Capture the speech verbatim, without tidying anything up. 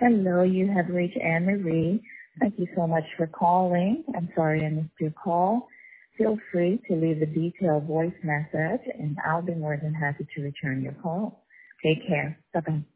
Hello, you have reached Anne Marie. Thank you so much for calling. I'm sorry I missed your call. Feel free to leave a detailed voice message, and I'll be more than happy to return your call. Take care. Bye-bye.